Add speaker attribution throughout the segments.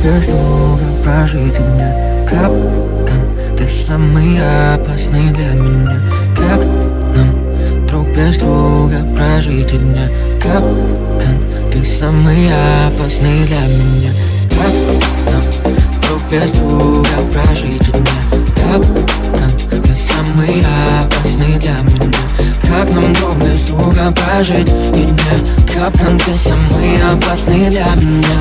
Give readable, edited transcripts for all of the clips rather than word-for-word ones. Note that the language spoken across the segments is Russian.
Speaker 1: без друга прожить дня. Капкан, ты самый опасный для меня. Как нам друг без друга прожить дня? Капкан, ты самый опасный для меня. Как нам друг без друга прожить дня? Капкан, ты самый опасный для меня. Как нам друг без друга прожить дня? Капкан, ты самый опасный для меня.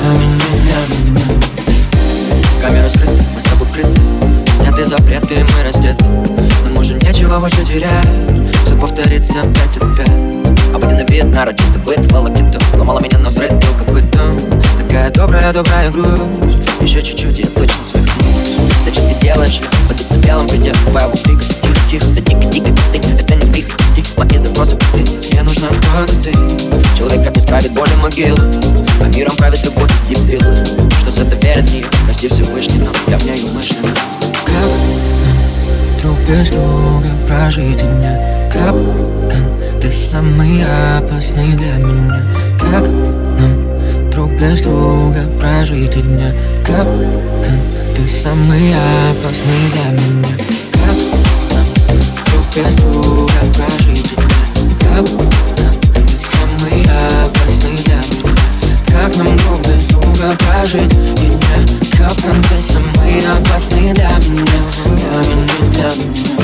Speaker 1: Для меня. Камера скрыта, мы с тобой крыты. Сняты запреты, мы раздеты. Но мы же нечего больше терять. Все повторится опять и опять. Обыденный вид, нарочито быт, волокита. Ломала меня на взрыв, был копытом. Такая добрая грусть. Еще чуть-чуть, я точно свихнусь. Да что ты делаешь? Податься белым предел. Твоя вупика, тихо, да дико, пусты. Это не пих, стих, мои запросы пусты. Мне нужна только ты. Человек как исправит боль и могилы. А миром правит любовь и дебилы. Что свято верит в нее, прости Всевышний, но я в ней умышленно. Как нам друг без друга прожить дня? Капкан, ты самый опасный для меня. Как нам друг без друга прожить дня? Капкан, ты самый опасный для меня. Как нам друг без друга прожить дня? Капкан, ты самый опасный для меня. Как нам друг без друга прожить дня? Капкан, ты самый опасный для меня. Для меня.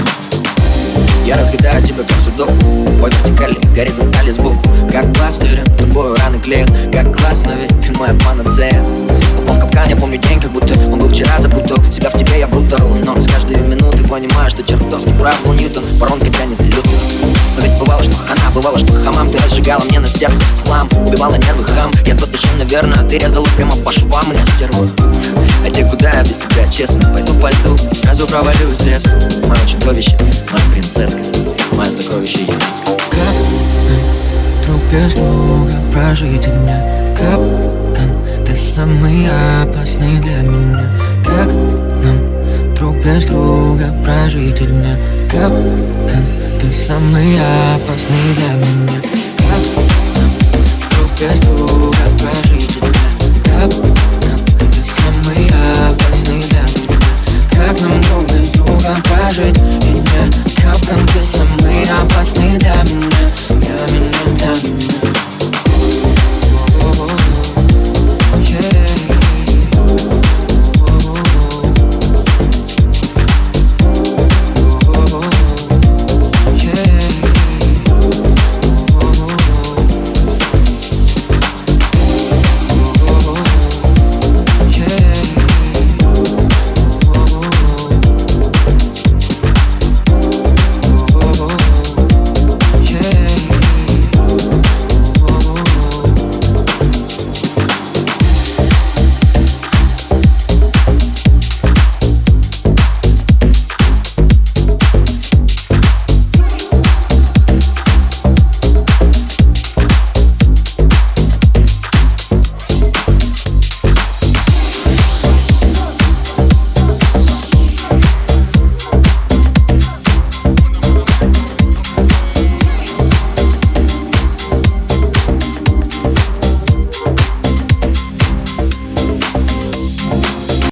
Speaker 1: Я разгадаю тебя как судоку. По вертикали, горизонтали сбоку. Как пластырем, тобою раны клею. Как классно, ведь ты моя панацея. Попал в капкан, я помню день, как будто он был вчера, запутал себя в тебе, я брутал. Но с каждой минуты понимаю, что чертовски прав был Ньютон. Воронка тянет люто. Но ведь бывало, что хана, бывало, что хамам. Ты разжигала мне на сердце флам, убивала нервы хам. Я тот еще, наверное, ты резала прямо по швам. Меня стерва. Хотя куда я без тебя, честно, пойду по льду. Сразу провалюсь резко. Мое чудовище, моя принцесска, мое сокровище ЮНЕСКО. Как нам друг без друга прожить дня? Капкан, ты самый опасный для меня. Как нам друг без друга прожить дня? Капкан, ты самый опасный для меня. Как нам друг без друга